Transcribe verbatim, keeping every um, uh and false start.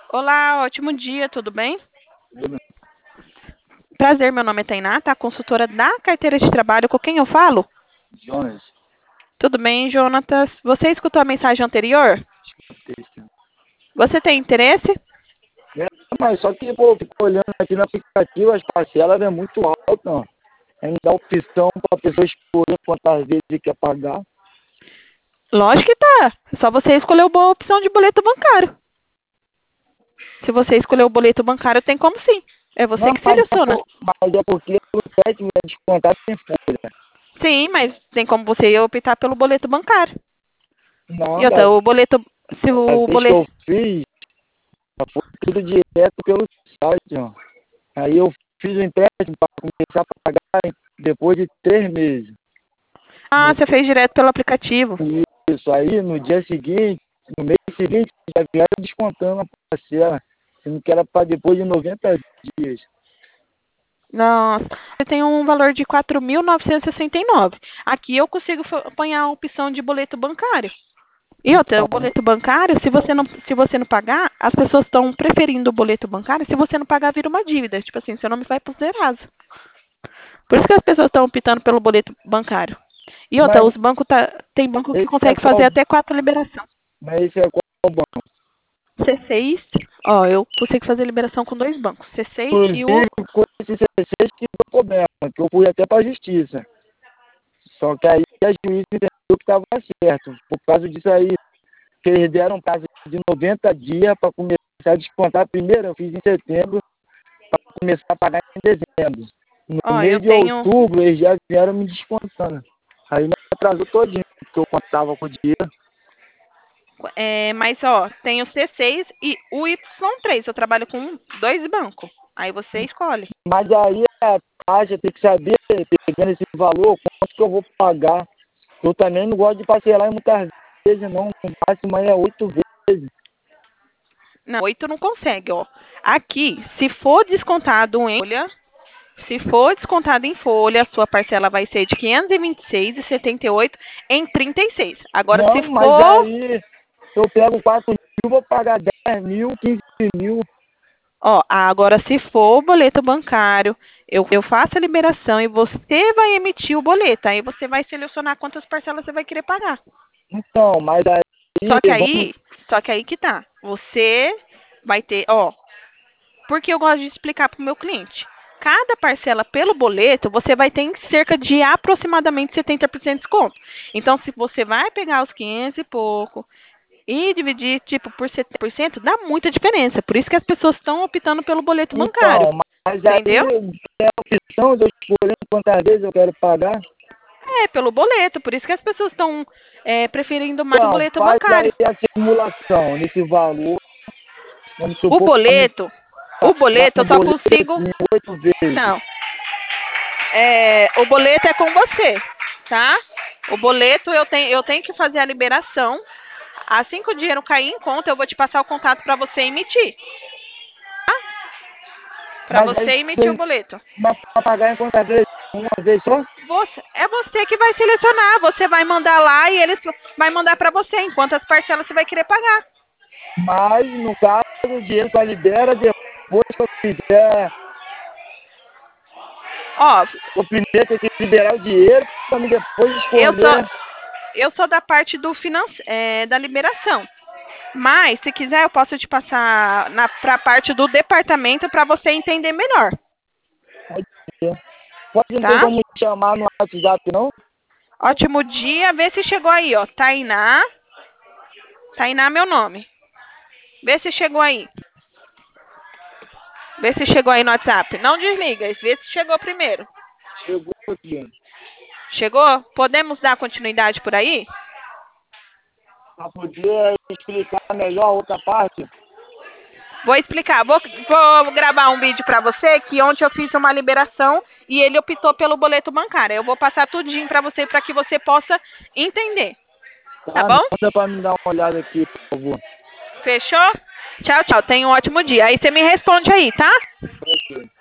Olá, ótimo dia, tudo bem? Prazer, meu nome é Tainá, tá? Consultora da carteira de trabalho, com quem eu falo? Jonas, Tudo bem, Jonatas? Você escutou a mensagem anterior? texto. Você tem interesse? É, mas só que, pô, eu fico olhando aqui no aplicativo, as parcelas é muito alta, ó. Ainda dá opção para a pessoa escolher quantas vezes quer pagar. Lógico que tá. É só você escolher a boa opção de boleto bancário. Se você escolher o boleto bancário, tem como sim. É você Não, que mas é, seleciona. por, mas é porque o site vai descontar sem folha. Sim, mas tem como você optar pelo boleto bancário. E Não, da, outra, o boleto. Se da o vez que boleto. eu fiz, foi tudo direto pelo site, ó. Aí eu fiz o empréstimo para começar a pagar depois de três meses. Ah, No, você fez direto pelo aplicativo. isso aí, no dia seguinte, no mês seguinte, já vieram descontando a parcela, sendo que era para depois de noventa dias. Nossa, você tem um valor de quatro mil novecentos e sessenta e nove. Aqui eu consigo fa- apanhar a opção de boleto bancário. E outra, Então, o boleto bancário, se você não, se você não pagar, as pessoas estão preferindo o boleto bancário. Se você não pagar, vira uma dívida. Tipo assim, seu nome vai pro zerado. Por isso que as pessoas estão optando pelo boleto bancário. E outra, mas os bancos tá, tem banco que esse é consegue fazer qual, até quatro liberação. mas esse é qual banco? C seis, ó, eu consigo fazer liberação com dois bancos, C seis e o. Inclusive, com esse C seis que deu problema, que eu fui até para a justiça. Só que aí a juíza entendeu que estava certo. Por causa disso aí, que eles deram um prazo de noventa dias para começar a descontar primeiro, eu fiz em setembro, para começar a pagar em dezembro. No Ó, eu mês de tenho. outubro, eles já vieram me descontando. Aí me atrasou todinho, porque eu contava com o dinheiro. É, mas ó, tem o C seis e o Y três. Eu trabalho com dois bancos. Aí você escolhe. Mas aí a taxa tem que saber, pegando esse valor, quanto que eu vou pagar. Eu também não gosto de parcelar em muitas vezes, não. O máximo aí é oito vezes. Não, oito não consegue, ó. Aqui, se for descontado em folha, se for descontado em folha, a sua parcela vai ser de quinhentos e vinte e seis reais e setenta e oito centavos em trinta e seis. Agora, se Não, mas for, aí eu pego quatro mil, vou pagar dez mil, quinze mil. ó, agora se for o boleto bancário, eu, eu faço a liberação e você vai emitir o boleto. Aí você vai selecionar quantas parcelas você vai querer pagar. Então, mas aí, Só que vamos. aí, só que aí que tá. Você vai ter, ó, porque eu gosto de explicar para o meu cliente. Cada parcela pelo boleto, você vai ter em cerca de aproximadamente setenta por cento de desconto. Então, se você vai pegar os quinhentos e pouco e dividir, tipo, por setenta por cento, dá muita diferença. Por isso que as pessoas estão optando pelo boleto bancário. Então, mas Entendeu? aí é a opção de eu escolher quantas vezes eu quero pagar. É, pelo boleto. Por isso que as pessoas estão é, preferindo mais o Então, boleto faz aí bancário. a simulação nesse valor. Vamos O supor para me boleto, o pagar boleto um eu só boleto consigo. em oito vezes. Não, é, o boleto é com você, tá? O boleto eu tenho, eu tenho que fazer a liberação. Assim que o dinheiro cair em conta, eu vou te passar o contato para você emitir. Para Mas aí você emitir o você boleto. vai pagar em quantas vezes? Uma vez só? Você, é você que vai selecionar. Você vai mandar lá e eles vai mandar para você em quantas parcelas você vai querer pagar. Mas, no caso, o dinheiro só libera depois que eu fizer. Ó, O primeiro tem que liberar o dinheiro para me depois eu sou escolher. eu sou da parte do finance, é, da liberação. Mas, se quiser, eu posso te passar para a parte do departamento para você entender melhor, Pode ser. Pode não ter tá? como chamar no WhatsApp, não? Ótimo dia. Vê se chegou aí, ó. Tainá. Tainá, meu nome. Vê se chegou aí. Vê se chegou aí no WhatsApp. Não desliga. Vê se chegou primeiro. Chegou aqui. Chegou? Podemos dar continuidade por aí? Para poder explicar melhor a outra parte. Vou explicar. Vou, vou gravar um vídeo para você que ontem eu fiz uma liberação e ele optou pelo boleto bancário. Eu vou passar tudinho para você para que você possa entender. Tá Tá? bom? Manda para me dar uma olhada aqui, por favor. Fechou? Tchau, tchau. Tenha um ótimo dia. Aí você me responde aí, tá? Ok.